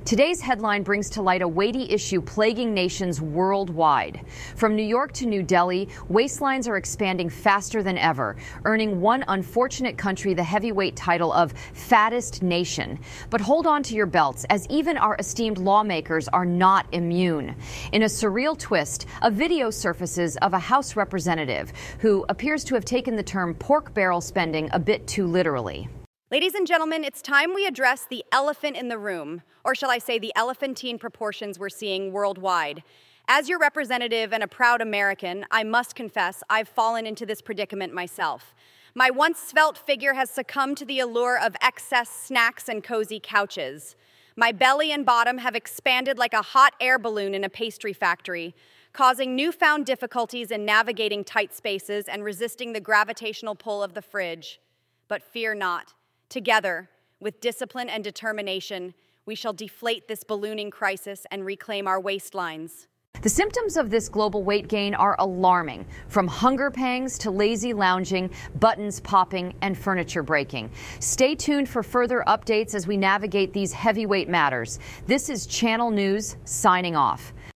Today's headline brings to light a weighty issue plaguing nations worldwide. From New York to New Delhi, waistlines are expanding faster than ever, earning one unfortunate country the heavyweight title of fattest nation. But hold on to your belts, as even our esteemed lawmakers are not immune. In a surreal twist, a video surfaces of a House representative who appears to have taken the term pork barrel spending a bit too literally. Ladies and gentlemen, it's time we address the elephant in the room, or shall I say the elephantine proportions we're seeing worldwide. As your representative and a proud American, I must confess I've fallen into this predicament myself. My once svelte figure has succumbed to the allure of excess snacks and cozy couches. My belly and bottom have expanded like a hot air balloon in a pastry factory, causing newfound difficulties in navigating tight spaces and resisting the gravitational pull of the fridge. But fear not. Together, with discipline and determination, we shall deflate this ballooning crisis and reclaim our waistlines. The symptoms of this global weight gain are alarming, from hunger pangs to lazy lounging, buttons popping, and furniture breaking. Stay tuned for further updates as we navigate these heavyweight matters. This is Channel News, signing off.